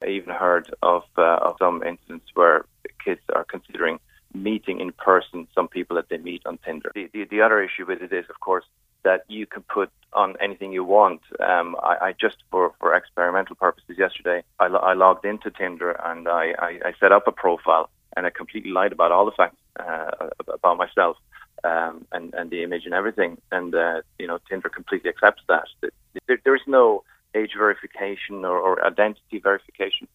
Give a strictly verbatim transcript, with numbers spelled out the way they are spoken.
even heard of, uh, of some incidents where kids are considering meeting in person some people that they meet on Tinder. The, the, the other issue with it is, of course, that you can put on anything you want. Um, I, I just, for, for experimental purposes yesterday, I, lo- I logged into Tinder and I, I, I set up a profile and I completely lied about all the facts uh, about myself um, and, and the image and everything. And, uh, you know, Tinder completely accepts that. There, there is no age verification or, or identity verification.